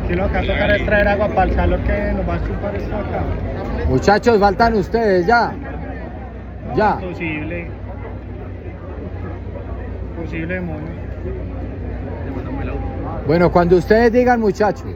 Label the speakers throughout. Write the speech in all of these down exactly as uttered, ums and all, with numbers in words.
Speaker 1: Si no, acá tocará extraer agua para el calor que nos va a chupar esto acá.
Speaker 2: Muchachos, faltan ustedes ya. Ya.
Speaker 1: Posible. Posible demonio.
Speaker 2: Bueno, cuando ustedes digan, muchachos.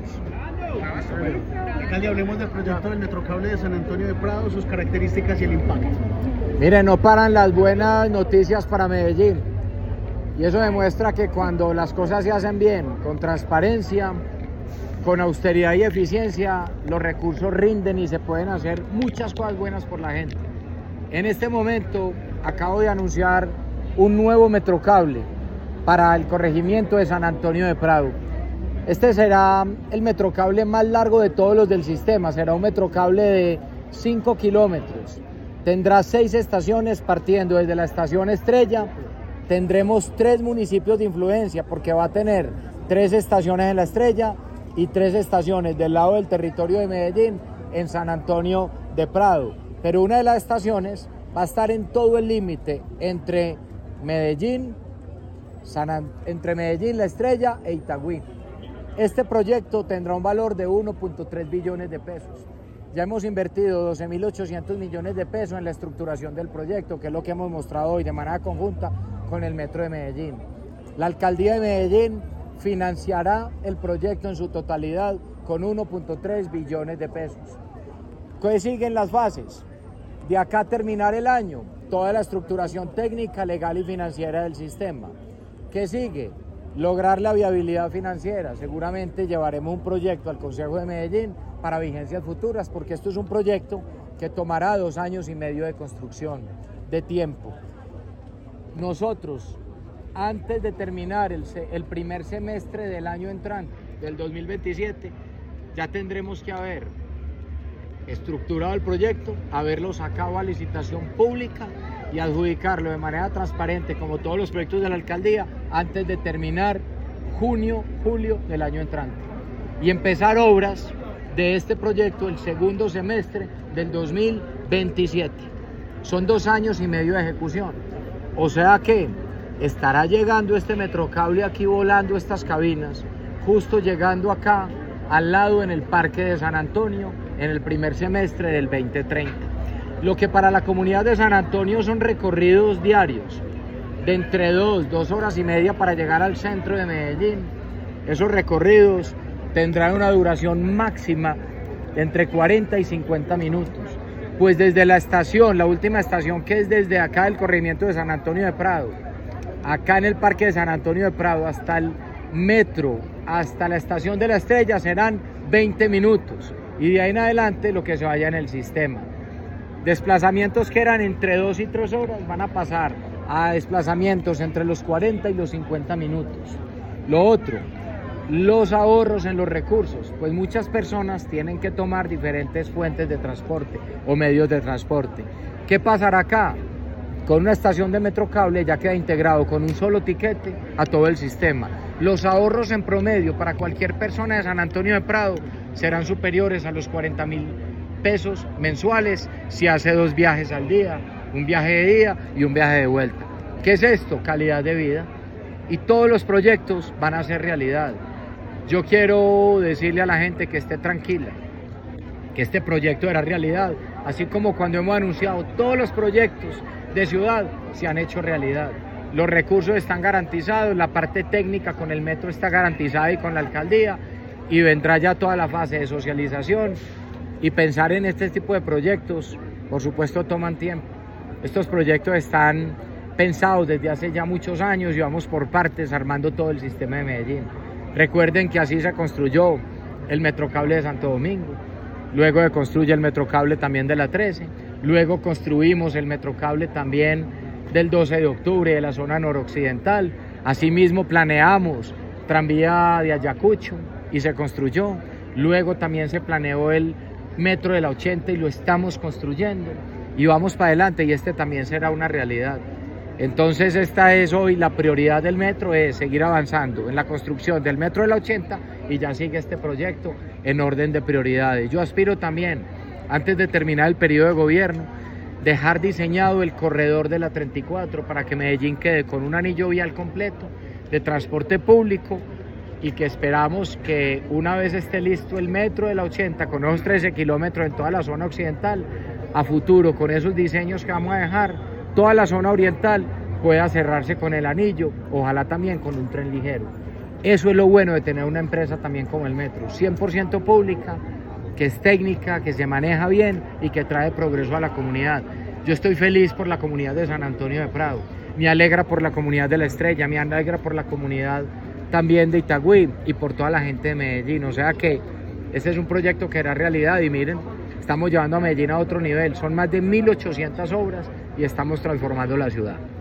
Speaker 3: Alcalde, hablemos del proyecto del Metrocable de San Antonio de Prado, sus características y el impacto.
Speaker 2: Miren, no paran las buenas noticias para Medellín. Y eso demuestra que cuando las cosas se hacen bien, con transparencia, con austeridad y eficiencia, los recursos rinden y se pueden hacer muchas cosas buenas por la gente. En este momento acabo de anunciar un nuevo Metrocable para el corregimiento de San Antonio de Prado. Este será el Metrocable más largo de todos los del sistema, será un Metrocable de cinco kilómetros. Tendrá seis estaciones partiendo desde la estación Estrella. Tendremos tres municipios de influencia porque va a tener tres estaciones en la Estrella y tres estaciones del lado del territorio de Medellín en San Antonio de Prado. Pero una de las estaciones va a estar en todo el límite entre Medellín, San, entre Medellín, La Estrella e Itagüí. Este proyecto tendrá un valor de uno punto tres billones de pesos. Ya hemos invertido doce mil ochocientos millones de pesos en la estructuración del proyecto, que es lo que hemos mostrado hoy de manera conjunta con el Metro de Medellín. La Alcaldía de Medellín financiará el proyecto en su totalidad con uno punto tres billones de pesos. ¿Qué siguen las fases? De acá a terminar el año, toda la estructuración técnica, legal y financiera del sistema. ¿Qué sigue? Lograr la viabilidad financiera. Seguramente llevaremos un proyecto al Consejo de Medellín para vigencias futuras, porque esto es un proyecto que tomará dos años y medio de construcción, de tiempo. Nosotros, antes de terminar el, el primer semestre del año entrante, del dos mil veintisiete, ya tendremos que haber estructurado el proyecto, haberlo sacado a licitación pública y adjudicarlo de manera transparente, como todos los proyectos de la alcaldía, antes de terminar junio, julio del año entrante. Y empezar obras de este proyecto el segundo semestre del dos mil veintisiete. Son dos años y medio de ejecución. O sea que estará llegando este Metrocable aquí, volando estas cabinas, justo llegando acá, al lado en el Parque de San Antonio, en el primer semestre del veinte treinta. Lo que para la comunidad de San Antonio son recorridos diarios de entre dos, dos horas y media para llegar al centro de Medellín. Esos recorridos tendrán una duración máxima de entre cuarenta y cincuenta minutos. Pues desde la estación, la última estación, que es desde acá del corregimiento de San Antonio de Prado, acá en el Parque de San Antonio de Prado, hasta el metro, hasta la estación de La Estrella, serán veinte minutos. Y de ahí en adelante lo que se vaya en el sistema. Desplazamientos que eran entre dos y tres horas van a pasar a desplazamientos entre los cuarenta y los cincuenta minutos. Lo otro, los ahorros en los recursos, pues muchas personas tienen que tomar diferentes fuentes de transporte o medios de transporte. ¿Qué pasará acá? Con una estación de Metrocable ya queda integrado con un solo tiquete a todo el sistema. Los ahorros en promedio para cualquier persona de San Antonio de Prado serán superiores a los cuarenta mil pesos mensuales si hace dos viajes al día, un viaje de día y un viaje de vuelta. ¿Qué es esto? Calidad de vida. Y todos los proyectos van a ser realidad. Yo quiero decirle a la gente que esté tranquila, que este proyecto era realidad, así como cuando hemos anunciado todos los proyectos de ciudad se han hecho realidad. Los recursos están garantizados, la parte técnica con el metro está garantizada y con la alcaldía, y vendrá ya toda la fase de socialización. Y pensar en este tipo de proyectos, por supuesto, toman tiempo. Estos proyectos están pensados desde hace ya muchos años y vamos por partes armando todo el sistema de Medellín. Recuerden que así se construyó el Metrocable de Santo Domingo, luego se construye el Metrocable también de la trece, luego construimos el Metrocable también del doce de octubre de la zona noroccidental. Asimismo planeamos tranvía de Ayacucho y se construyó. Luego también se planeó el metro de la ochenta y lo estamos construyendo y vamos para adelante, y este también será una realidad. Entonces esta es hoy la prioridad del metro, es seguir avanzando en la construcción del metro de la ochenta, y ya sigue este proyecto en orden de prioridades. Yo aspiro también, antes de terminar el periodo de gobierno, dejar diseñado el corredor de la treinta y cuatro para que Medellín quede con un anillo vial completo de transporte público, y que esperamos que una vez esté listo el metro de la ochenta con esos trece kilómetros en toda la zona occidental, a futuro con esos diseños que vamos a dejar, toda la zona oriental pueda cerrarse con el anillo, ojalá también con un tren ligero. Eso es lo bueno de tener una empresa también como el metro, cien por ciento pública, que es técnica, que se maneja bien y que trae progreso a la comunidad. Yo estoy feliz por la comunidad de San Antonio de Prado, me alegra por la comunidad de La Estrella, me alegra por la comunidad también de Itagüí y por toda la gente de Medellín. O sea que este es un proyecto que era realidad y miren, estamos llevando a Medellín a otro nivel. Son más de mil ochocientas obras y estamos transformando la ciudad.